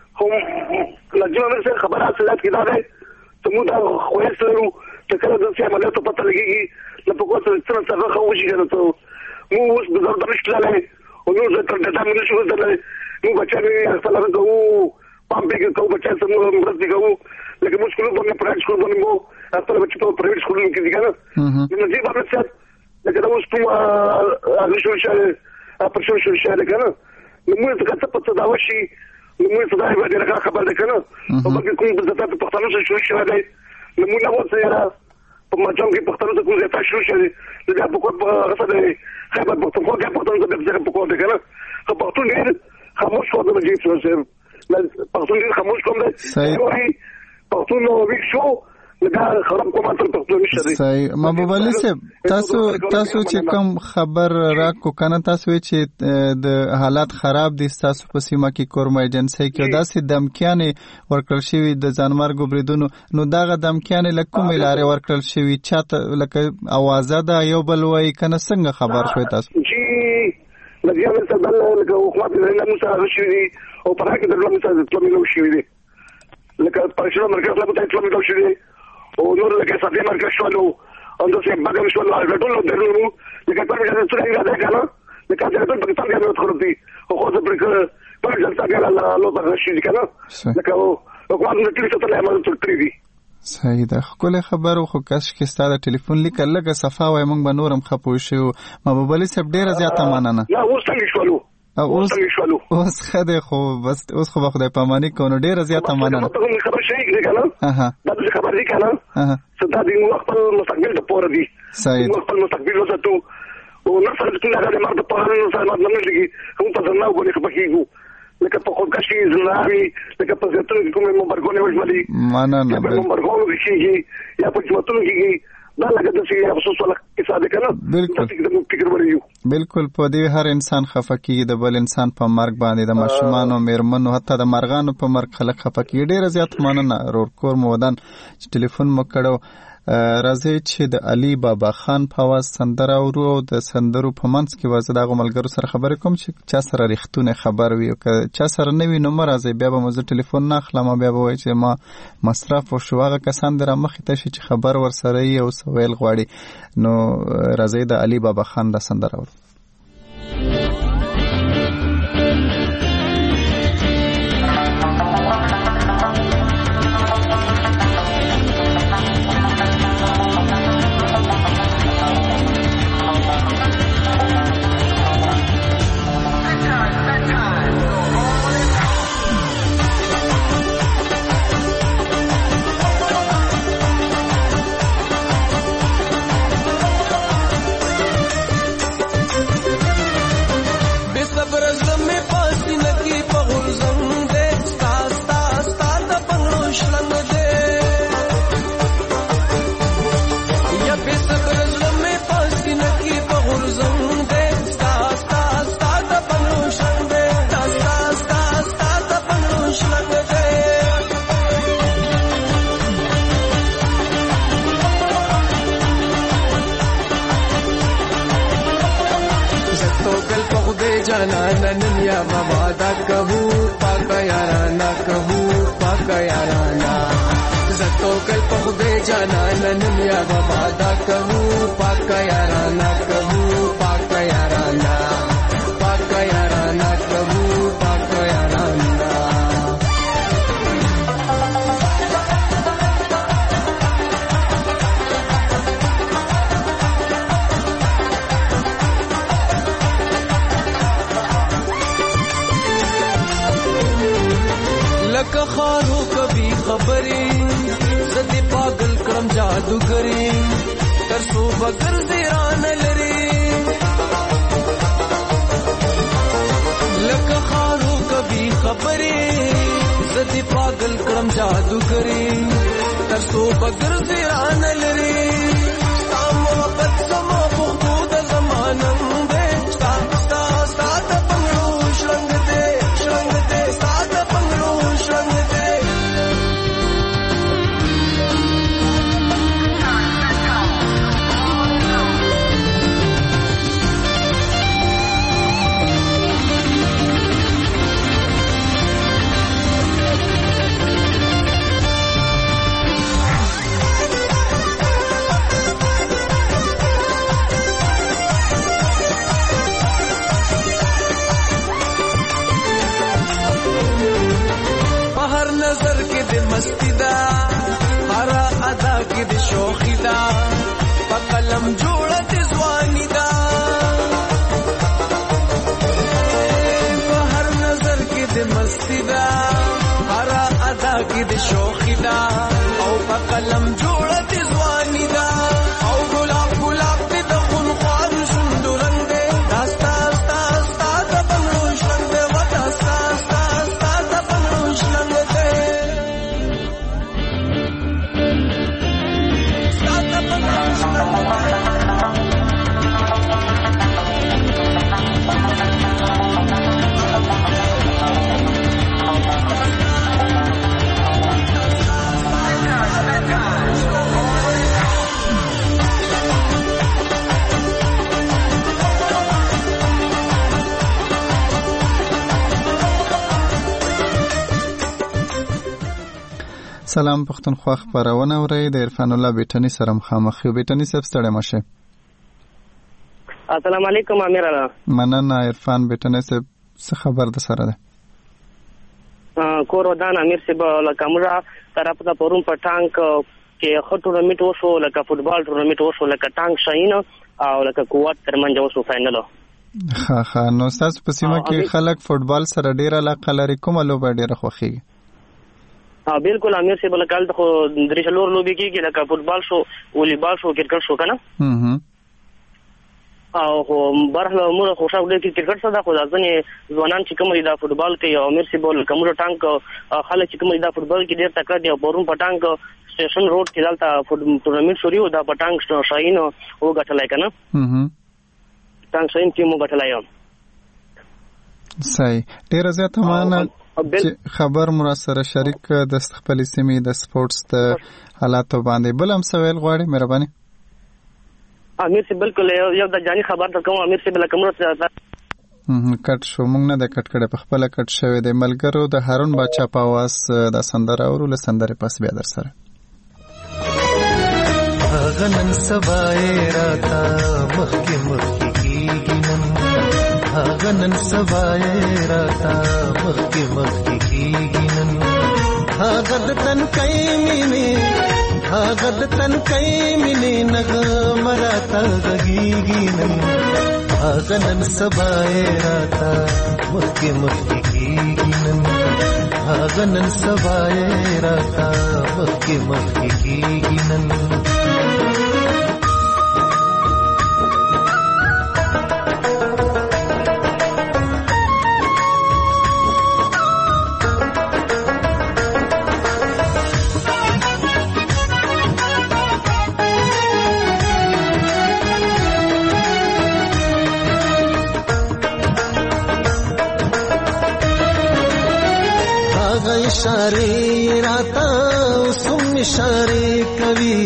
هم لږه څه خبره اصلات کې دا ده ته مو دا خوښ لرو چې کله د څه عملیاتو پته لګيږي نو په کومه څه څه خوښي کنه ته مو اوس د ضرورت نشته لای او نو ځکه د تاسو منو شو درلای نو بچانه خپل راغو پام به کوم بچا سم مرسته کوو لکه مو سکول باندې پرایویټ سکول باندې مو خپل بچو ته پرایویټ سکول کې دي کنه نو دې باندې څه لکه دا اوس په اګریشن شاله اپریشن شاله کنه نو موږ ته څه پته دا وشي نو موږ ته دا به درکه خبر ده کنه او بلکې کوم د تاسو په پښتنو سره شروع دی نو موږ نو څه را په ماجم کې پښتنو ته کوم ځای ته شروع شي دا په کوم غصه ده خبر پښتون خو کې پښتون ته به په کوم ده کنه خو پښتون ډیر خاموش خو د جیب سره پښتون ډیر خاموش کوم ده پښتون نو ویښ شو دا خراب کومه تر پښتون نشته. صحیح. محبوب علي صاحب تاسو چې کوم خبر راکو کنه تاسو چې د حالات خراب دي تاسو په سیمه کې کورما ایجنسی کې داسې دمکیانې ورکړل شوی د ځانمرګ بریدونو نو داغه دمکیانې لکه کومې لارې ورکړل شوی چاته لکه اوازه ده یو بل وای کنه څنګه خبر شوی تاسو؟ چې لږه څه بل لکه حکومت نه موږ سره شوی او په هغه کې د موږ سره تلمنو شوی دي لکه پښتو مرکز لا په تاسو مې شوې او نور لکه صفي مرکز شولو او د څه بګم شولو ټول درنو لکه په دې څه راځي کنه لکه دا ټول په تاسو کې خو دې خو څه پر جلسه کې الله لو برشي کنه لکه او کوم د ټلیفون ته له مانه تللی دي صحیح ده. خو خبرو خو کس کې ستاسو ټلیفون لیکل لګه صفا وای مونږ به نورم خپو شو محبوب علي صاحب ډیره زیاته مننه. یا اوس څنګه شولو اوس خدای خو بس اوس خو خدای پامانی کوو ډیره زیاته مننه. خبر شي کې کنه دا څه خبر دي کنه څه دا دی خپل مستقبل د پور دي صحیح خپل مستقبل وساتو او نه سره څنګه دا مرته په اړه نه سره نه لګي کوم په ځناو غوړي په کېږي لکه په خودکشي زناوي لکه په ځاتونو کې کومه مبارکونه وژملي مننه په مبارکونو کې یا په جمعتونو کې دا لکه د څه افسوس ولا کیسه ده کنه بالکل په دې هر انسان خفقي د بل انسان په مرګ باندې د ماشومان او میرمنو حتی د مرغانو په مرګ خلک خفقي ډیره زیات مننه. رورکور مودان چې ټلیفون مو کړو راځي چې د علي بابا خان په واز سندره او د سندرو په منځ کې وازه د ملګرو سره خبرې کوم چې چا سره ریښتونه خبر وي او چا سره نوی نمبر راځي بیا به مو ټلیفون نه اخلم بیا به وایي چې ما مصرف او شو هغه کسان در مخې ته چې خبر ورسره یې او سویل غواړي نو راځي د علي بابا خان د سندره سلام پښتونخوا خبرونه اورئ د عرفان الله بیٹنی سره مخامخ یو. بیٹنی صاحب ستړی مشه. السلام علیکم امیر الله. مننه عرفان بیٹنی صاحب څه خبر ده سره ده؟ کور ودان امیر صاحب لکه موږ طرف ته پرون په ټانک کې خو ټورنمنت وشو، لکه فوټبال ټورنمنت وشو، لکه ټانک شاین او لکه قوت ترمنځ وشو فائنل. ها نو تاسو په سیمه کې خلک فوټبال سره ډیر علاقه لري، کومه لوبه ډیره خوښیږي؟ بالکل امیر صاحب لکه خو درې څلور لوبې کېږي، لکه فوټبال شو، والیبال شو، کرکټ شو کنه. او برخه موږ خوشاله دي چې کرکټ سره خو ځنې ځوانان چې کوم دا فوټبال کوي او امیر صاحب لکه موږ ټانک خلک چې کوم دا فوټبال کې ډیر تکړه دي او پرون په ټانک سټیشن روډ کې دلته ټورنمنت شروع و، دا په ټانک شاین او غټلای کنه. ټانک شاین کې مو غټلای. صحیح. ډیر زیات معنی خبر مراسره شریک د خپل سیمې د سپورتس د حالاتو باندې بل هم سوال غواړي مهرباني. امیر صاحب بالکل یو د جاني خبر درکوم امیر صاحب لکه موږ کټ شو موږ نه د کټ کړه په خپل کټ شوی د ملګرو د هارون بچا په واس د سندره او له سندره پس بیا در سره غنن سبای راتا مخکی مخکی کیږي نن غنن سبای راتا مخکی مخکی کیږي نن غد تن کای مینه غد تن کای مینه نغم راتا غږیږي نن غنن سبای راتا مخکی مخکی کیږي نن غنن سبای راتا مخکی مخکی کیږي نن इशारे राता सुम इशारे कवि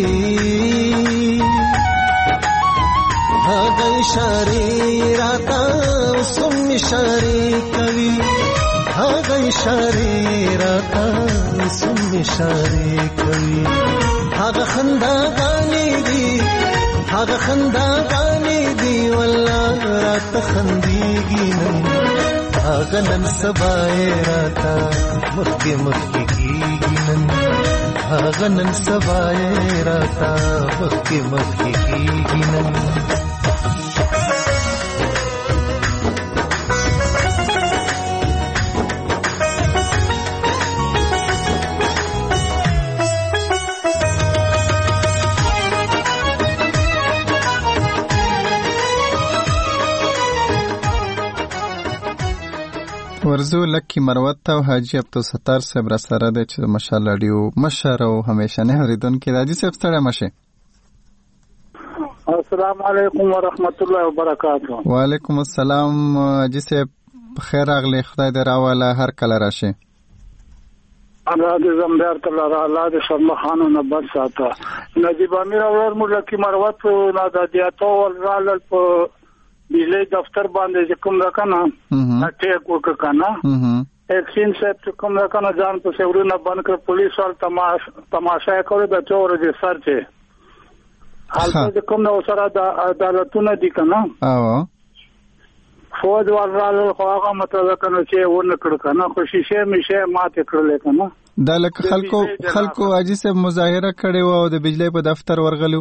भाग इशारे राता सुम इशारे कवि भाग इशारे राता सुम इशारे कवि भाग खंदा गाने दी वल्लाह रात खंदीगी नन सबाए राता मुक्ति मुक्ति की नन नन सबाए राता मुक्ति मुक्ति की नन ورزو لکی مروت او حاجی عبدالستار صاحب را سره ده چې ماشاءالله ډیو مشر او همیشه نه اوریدونکي حاجی صاحب ستړی مشه. السلام علیکم ورحمت الله وبرکاته. وعلیکم السلام حاجی صاحب خیر راغلی، خدای دې راواله هر کله راشي. الله دې زمدار تعالی الله دې شرم خانو نه بچ ساته. نجیب امیر اور ملکی مروت نه د دیاتو ولرال په بجلی دفتر باندې کوم راکنه اټیک وکړه اکسین سیټ کوم راکنه ځان په سیورونه باندې کړ پولیس ول تماشا کوي د چور دې سرچ حالت کوم نو سره د عدالتونه دي کنه فوج ورال خواغه مطلب کنه چې ونه کړ کنه خو شیشه میشه ماته کړل کنه د لک خلکو حاجی صاحب مظاهره کړي وو د بجلی په دفتر ورغلو.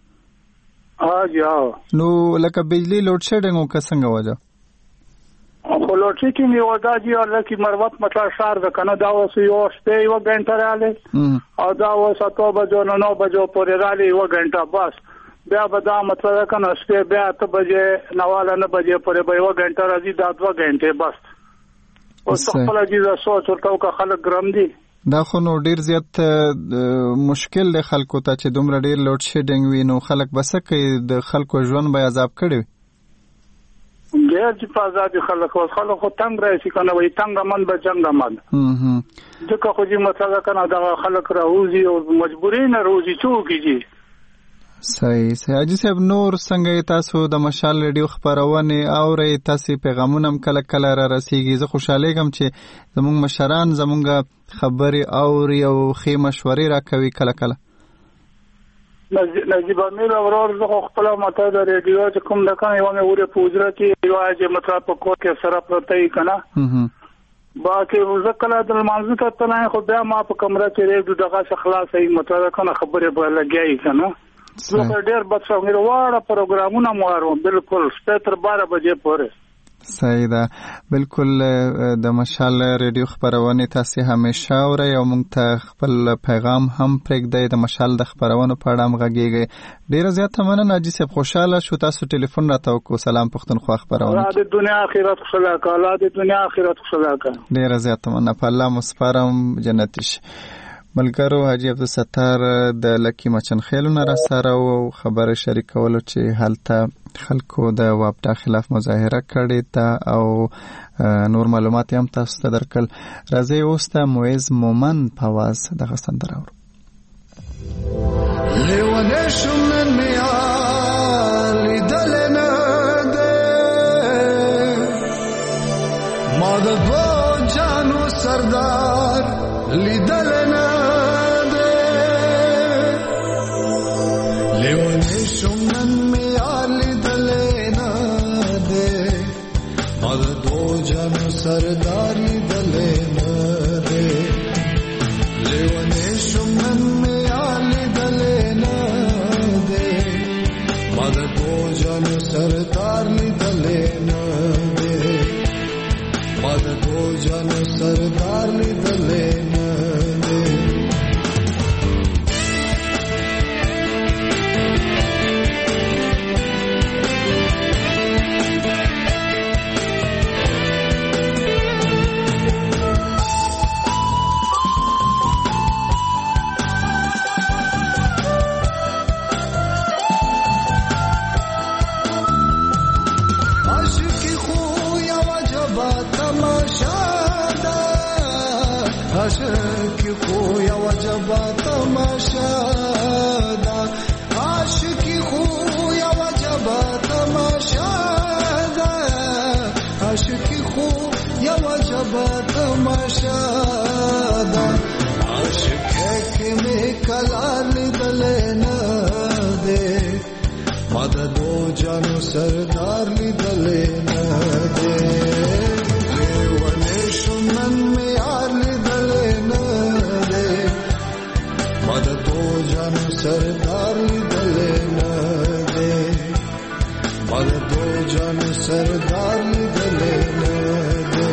نو لکه بجلی لوډ شیډینګ او څنګه وځه خو لوډ شیډینګ یو داجی او لکه مروت مطلب شهر د کنه دا اوس یو شپه یو غنټه رااله او دا اوس 7 بجو 9 بجو پورې رااله یو غنټه بس بیا به دا مطلب کنه شپه بیا 8 بجې 9 بجې پورې به یو غنټه راځي دا 2 غنټه بس اوس خپل دې سوچ ورته کا خلک ګرم دي. دا خو نو ډیر زیات مشکل دی خلکو ته چې دومره ډیر لوډ شیډینګ وي، نو خلک بس کوي د خلکو ژوند به عذاب کړي ډیر چې په عذاب خلکو تنگ راځي کنه وي تنگ من به جنگ من ځکه خو دې مثلا کنه دا خلک راوځي او مجبورین راوځي څوک کیږي صحیح حاجی صاحب نور څنګه تاسو د مشال ریډیو خبرونه اورئ تاسو پیغامونه هم کله کله را رسیږي زه خوشاله یم چې زموږ مشران زموږ خبري اوري او خې مشورې را کوي کله کله نجیب امیر اورور زه خپل ماته د ریډیو چې کوم د کنه یو مې وره پوجره کې یو چې مطلب په کوټ کې سره پرته یې کنه باقي زه کله د منځ ته تلای خو بیا ما په کمره کې ریډیو دغه خلاصې مطلب کنه خبره به لګیای کنه زه ډېر بچو مې وړه پروګرامونه مو بالکل سپیتر 12 بجې پورې صحیح ده بالکل د مشال ریډیو خبرونه تاسو همیشه اورئ او موږ ته خپل پیغام هم پرېږدئ د مشال د خبرونو په اړه مغږیږئ ډېر زیات مننه حاجی صاحب خوشاله شو تاسو ټلیفون راته وکړو سلام پښتونخوا خبرونه د دنیا آخرت خوشاله کاله د دنیا آخرت خوشاله کاله ډېر زیات مننه په الله مسپارم جنت شي ملګرو حاجی عبدالستار د لکی مچن خیلونه را سره او خبر شریکولو چې هلته خلکو د وابټا خلاف مظاهره کړې ده او نور معلومات هم تاسو ته درکل راځي اوس ته موعظ مومن په واز دغه سندره اورو لیونه شومن میالی دلنه ده ما د دو جانو سردار لیدلنه شمن میالی دلینا دے مد دو جن سرداری دلینا دے لیونے شمن میالی دلینا دے مد دو جن سرداری دلینا دے مد دو جن سرداری دلینا دے عاشقی خو یا وجبا تماشا دا عاشقی خو یا وجبا تماشا دا عاشقی خو یا وجبا تماشا دا عاشق کی میں کلال دلنا دے مدد دو جانو سردار لی دلنا دے لیونے شمن میں سردار دلنا دے مد دو جان سردار دلنا دے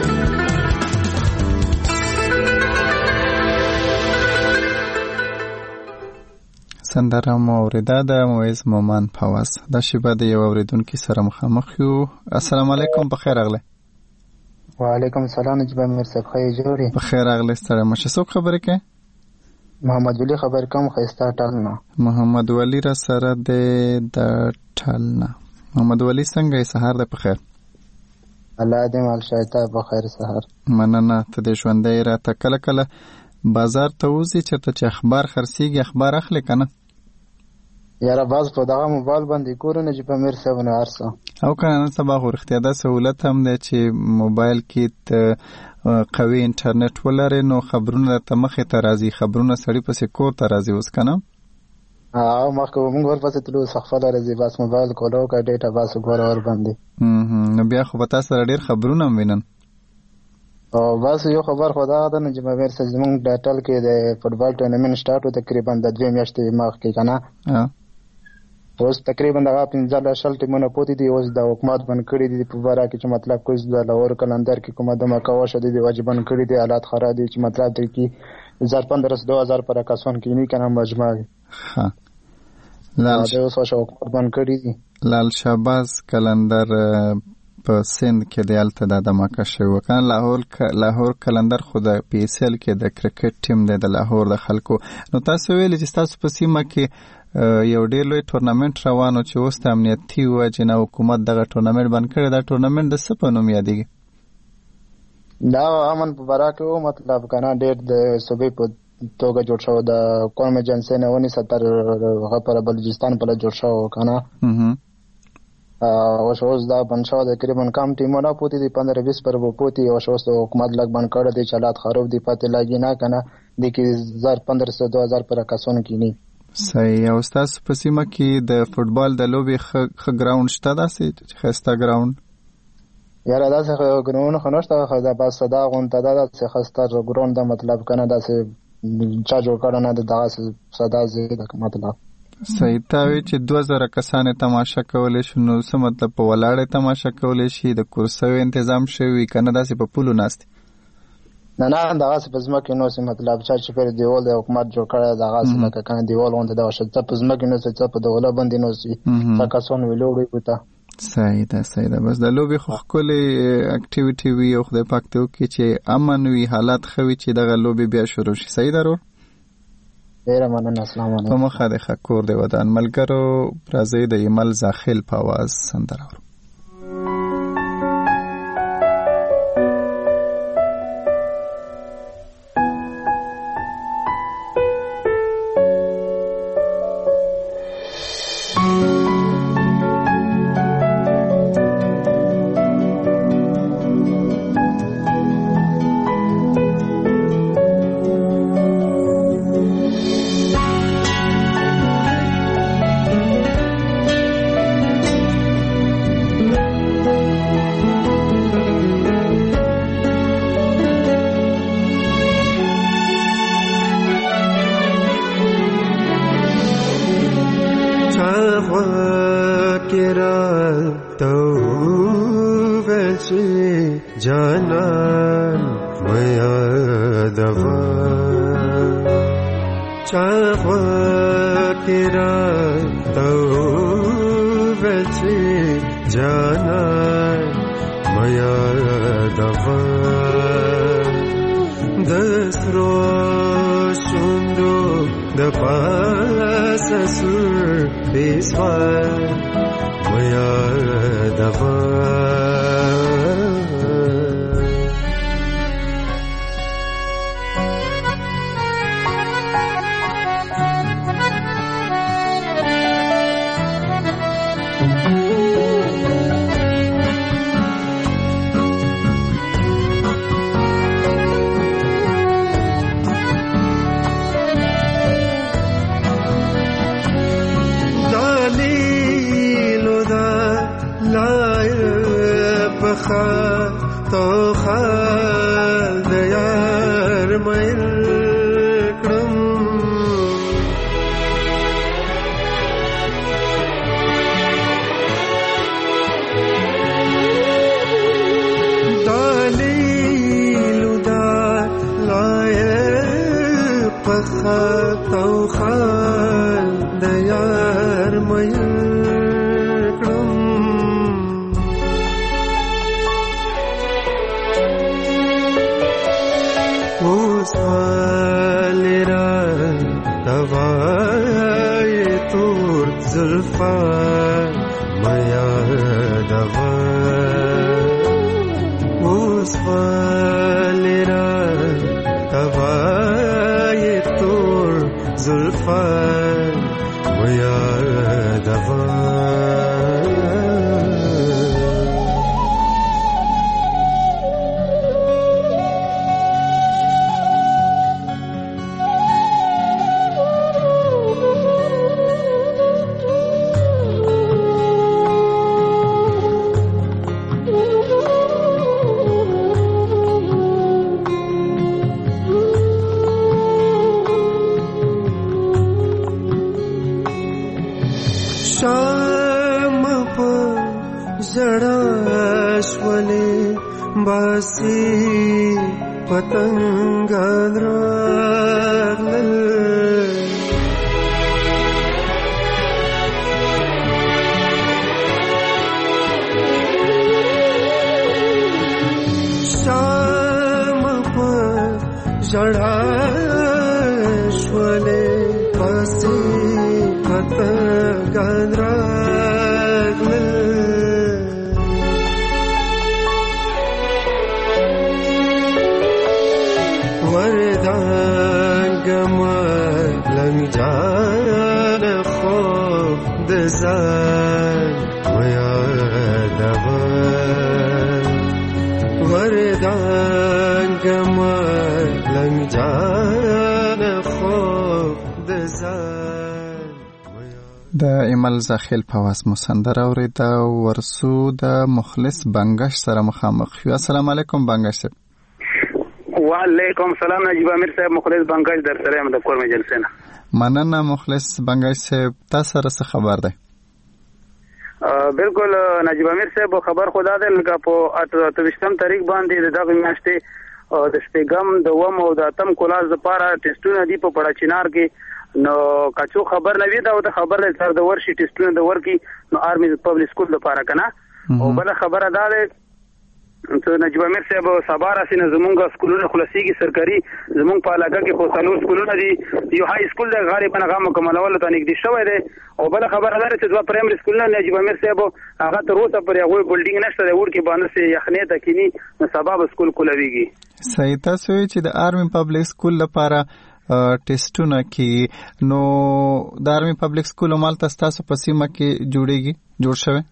سندره مو اوریدا د موعظ مومن فواز د شیبه د یو اوریدونکو سره مخامخ یو السلام علیکم بخیر اغله وعلیکم السلام جناب امیر صاحب خیر جوړی بخیر اغله ستاره مشه څوک خبره کې محمد ولی خبر کوم خيستا ټالنا محمد ولی را سره د ټالنا محمد ولی څنګه سهار د بخیر الله دې مال شایته بخیر سهار مننه ته د ژوندې را ته کله کله بازار ته وځي چې اخبار خرڅيږي اخبار اخلي کنه یاره باز په دغه موبایل باندې کورونه چې په میر سره نه ارسه او کنه سبا خو اختیار ده سہولت هم ده چې موبایل کې قوي انټرنیټ ولري نو خبرونه ته مخه ته راځي خبرونه سړی پسې کور ته راځي اوس کنه مخکې موږ ورپسې تلو صفحه راځي بس موبایل کولو کا ډیټا بس ګور ور باندې نو بیا خو پتا سره ډیر خبرونه وینن او بس یو خبر خدا ده نه چې مې سره زموږ ډاټل کې د فوټبال ټورنمنت سٹارټ تقریبا د 2 میاشتې مخکې کنه اوس تقریبا دغه 15 ټیمونه پوتې دي اوس د حکومت باندې کړی دي په باره کې چې مطلب کوز د لاهور کلندر کې کومه د مکوا شدي دی واجبن کړی دي حالات خراب دي چې مطلب دی کې 2015 پر کسان کې نه کنه مجمع ها لال اوس حکومت باندې کړی دي لال شاباز کلندر په سند کې د الته د دماکه شو کنه لاهور کلندر خو د پی اس ال کې د کرکټ ټیم د لاهور د خلکو نو تاسو ویل چې تاسو په سیمه کې یو ډیر لوی ټورنمنت روانو چې اوس د امنیتي وجه نه حکومت دغه ټورنمنت بند کړی دا ټورنمنت د څه په نوم یادېږي دا امن په برا کې مطلب کنه ډیر د صوبې په توګه جوړ شو د قوم ایجنسی نه ونی 70 هغه پر بلوچستان په جوړ شو کنه او اوس دا بنشو د تقریبا کم ټیمونه پوتی دي 15-20 پر پوتی او اوس حکومت لګ بند کړ دي چالات خراب دي پاتې لګی نه کنه د کی 1500-2000 پر کسون کینی صحیح. او تاسو په سیمه کې د فوتبال د لوبي خ ګراوند شته داسې خسته ګراوند یاره داسې ګراوند خو نشته خو دا بس صدا غونډه ده چې خسته ګراوند دا مطلب کنه داسې چا جوړ کړه نه دغه صدا زیاده مطلب صحیح. تاوی چې 2000 کسانې تماشا کولې شو نو څه مطلب په ولاړې تماشا کولې شي د کورسو تنظیم شوی کنه داسې په پولو ناست نه دغه څه په ځمکه نو څه مطلب چې پر دیوال د حکومت جوړ کړی دغه څه لکه کنه دیوال غونډه دا شته په ځمکه نو څه په دوله باندې نو څه تکاسون ویلوړي پتا. صحیح ده بس د لوبي خو خولې اکټیویټي وی او خدای پاک ته وکړي چې امن وی حالات خوي چې دغه لوبي بیا شروع شي. صحیح درو ډیر مننه. السلام علیکم. په مخه د خکور دی ودان ملګرو پرځې د ایمل زاخیل په आवाज سندره वरदान ځان ویادول وردانګم لنګ جان خوب د ځان د ایمل زاخیل په واس مسندر اورید ورسو د مخلص بنگش سره مخامخ یو. السلام علیکم بنگش صاحب. وعلیکم سلام نجیب امیر صاحب، مخلص بنگش در سره یم د کور مجلس نه. مننه مخلص بنگش صاحب، تاسو سره څه خبر ده؟ بالکل نجیب امیر صاحب، خبر خدا ده لکه په 28 تاریخ باندې دغه میاشتې د شپږم د وم او د اتم کلاس لپاره ټیسټونه دی په پړه چینار کې. نو کچو خبر نه وی دا د خبر له سر د ورشي ټیسټونه د ورکی نو آرمي پبلک سکول لپاره کنه. او بل خبره ده چې نجیب امیر صاحب سبا سینه زمونږ سکولونه خلاصيږي سرکاري زمونږ په علاقه کې خو څلور سکولونه دي، یو های سکول د غالبا هغه مکملول ته نږدې شوی دی. او بل خبره ده چې دوه پرایمري سکولونه نجیب امیر صاحب هغه تر اوسه پر یو بلډینګ نشته دی، ورکی باندې سي یخنې ته کینی نو سبا سکول کولويږي. صحیح. تاسو چې د آرمي پبلک سکول لپاره ټیسټونه کې نو د آرمي پبلک سکول مال تاسو په سیمه کې جوړ شوی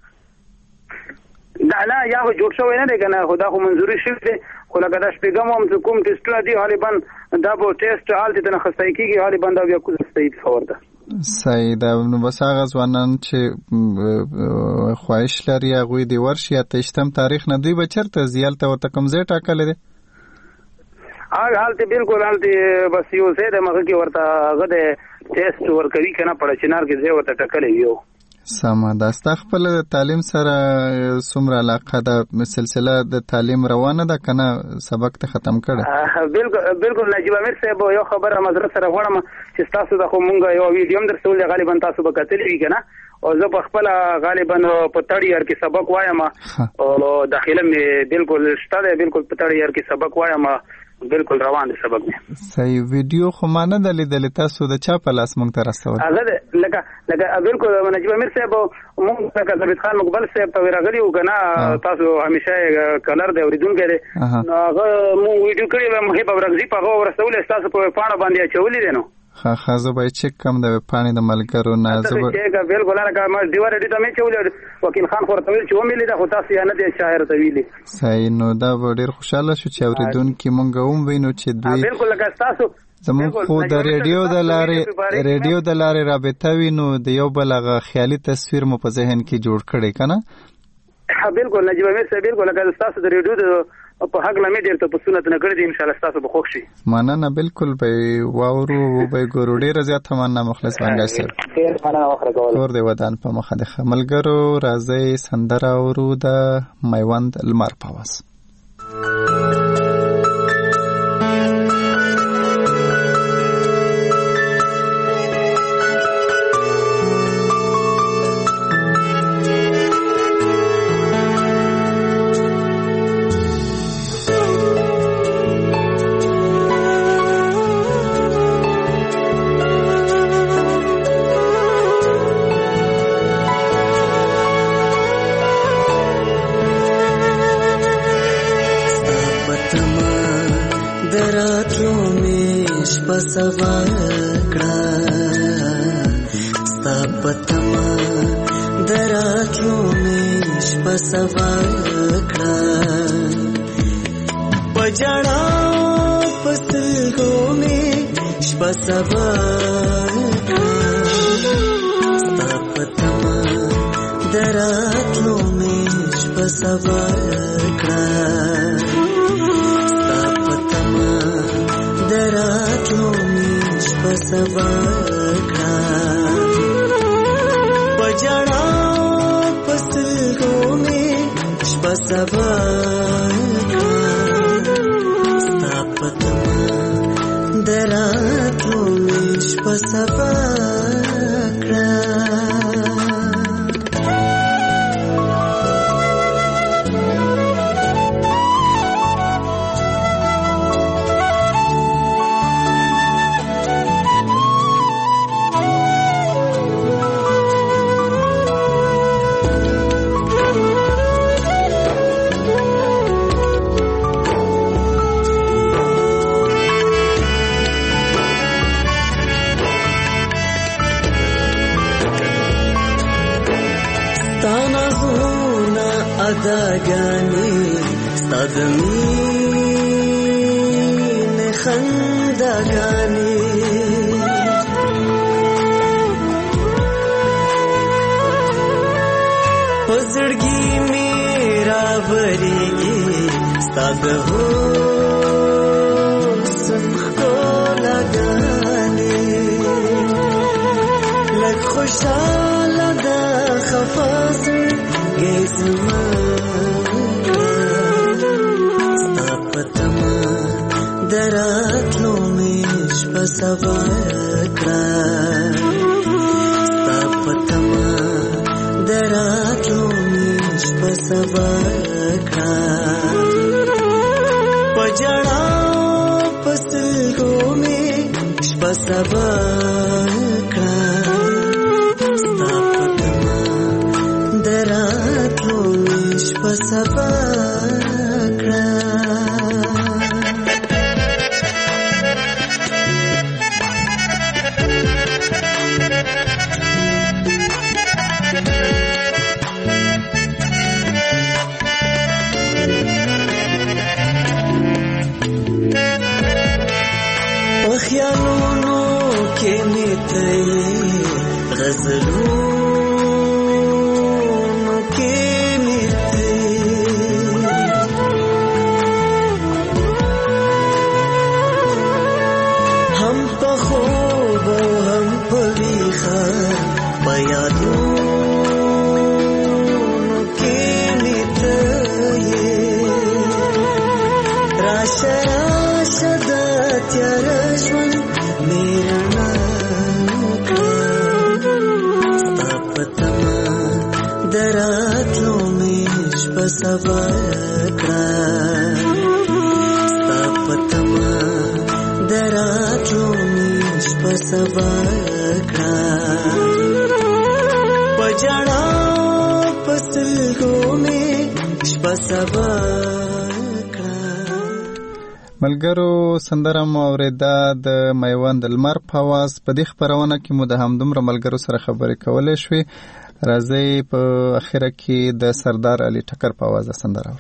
نه یا خو جوړ شوی نه دی کنه، خدا خو منځوري شوی دی، خو لکه دا شپږم هم کوم ټیسټونه دي غالبا دا به ټیسټ حالت ته خستای کیږي، غالبا دا بیا کوم ستې خبر ده. صحیح ده. نو بس هغه ځوانان چې خواهش لري هغه دی ورشي 28 تاریخ نه دوی بچرته زیالته ورته کوم ځای ټاکل دي. هغه حالت بالکل حالت بس یو څه د مخه کې ورته هغه د ټیسټ ورکوي کنه په چنار کې ځای ورته ټاکلې یو. سمه ده. خپل تعلیم سره څومره علاقه ده؟ سلسله د تعلیم روانه ده کنه سبق ته ختم کړه؟ بالکل نجیب امیر صاحب یو خبره مدرسه سره غواړم چې تاسو د کومه یو ویډیو هم درسول غالبا تاسو به کتلې کنه، او زه په خپل غالبا په تړیار کې سبق وایم او داخله می بالکل شته، بالکل په تړیار کې سبق وایم، بالکل روان دي سبق نه. صحیح. ویډیو خو ما نه دلیدل، تاسو د چا په لاس مونږ ته راستول؟ هغه لکه بالکل نجیب امیر صاحب مونږ ته ثابت خان مقبل صاحب ته راغلی و کنه، تاسو همیشه کلر دی اوریدونکو دی، نو هغه مونږ ویډیو کړی و محب ورغزي په هغه ورسول تاسو په پاڼه باندې اچولې دي. نو خازو به چک کم د پانی د ملګرو نه زبر چې بالکل هغه ما دیوار دې ته مې چولې وکیل خان خورته ویل چې ومې لیدا خو تاسو یې نه دی شاعر ته ویلي. صحیح. نو دا ډېر خوشاله شو چې اوریدونکو مونږ هم وینو چې دوی بالکل لکه تاسو زموږ خو د ریډیو د لارې رابطه وینو د یو بل هغه خیالي تصویر مو په ذهن کې جوړ کړي کنه. بالکل نجیب امیر صاحب بالکل لکه تاسو د ریډیو په حق لمې ډېر ته پسونه نه کړی، ان شاء الله تاسو به خوښ شي. مننه. بالکل به واورو به ګورو. ډېر زیات مننه مخلص بنگش صاحب. ډېر مننه واخره کول. کور دی ودان په مخه د ملګرو راځي سندره اورو د میوند لمر پاوس. اداګانې ستاد مینې خنداګانې پزړګي مې راوړېږي ستاد حسن ښکلاګانې لږ خوشاله ده خفه زړګی زما ستا په تمه د راتلو مې شپه سبا کړه ستا په تمه د راتلو مې شپه سبا کړه په ژړا په سترګو مې شپه سبا کړه ستا په تمه د راتلو مې شپه سبا کړه خیالونو کې مې ته غزلونو کې مې ته هم په خوب او هم په ویښه په یادونو کې مې ته راشه راشه د تیاره دراتلو مې شپه سبا کړه ستا په تمه دراتلو مې شپه سبا کړه په ژړا په سترګو مې شپه سبا ملګرو سندره مو اورېده د میوند لمر په اواز. په دې خپرونه کې مو د همدومره ملګرو سره خبرې کولای شوې. راځئ په اخره کې د سردار علي ټکر په اواز سندره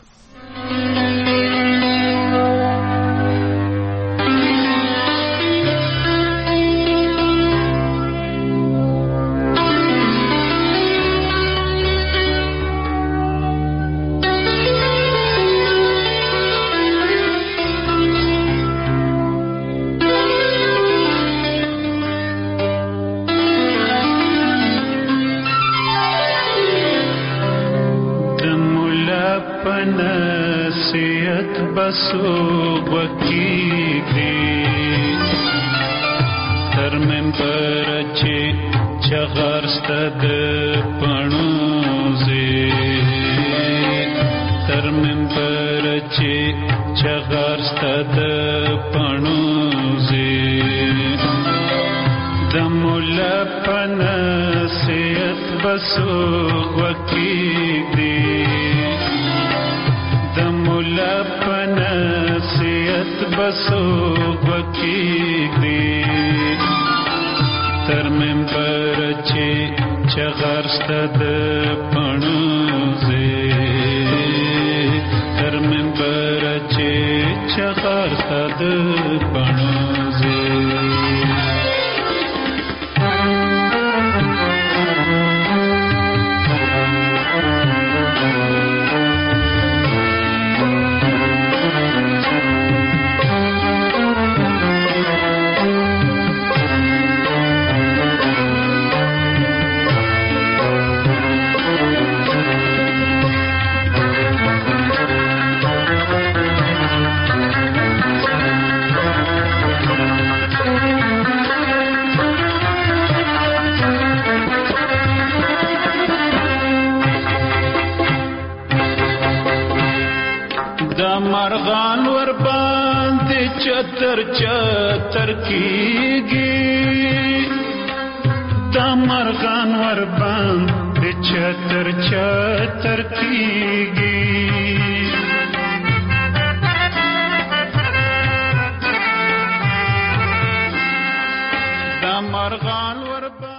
بسو وکی دی تر منبر چې چغار ستد پڼوزي تر منبر چې چغار ستد پڼوزي د مولا پنسیت بسو وکی دی د مولا پنسیت بسو وکی دی تر منبر چې چغار ستد پڼوزي تر منبر چې چغار ستد پڼوزي مرغان ور باندې چتر چتر کیږي دا مرغان ور باندې چتر چتر کیږي دا مرغان ور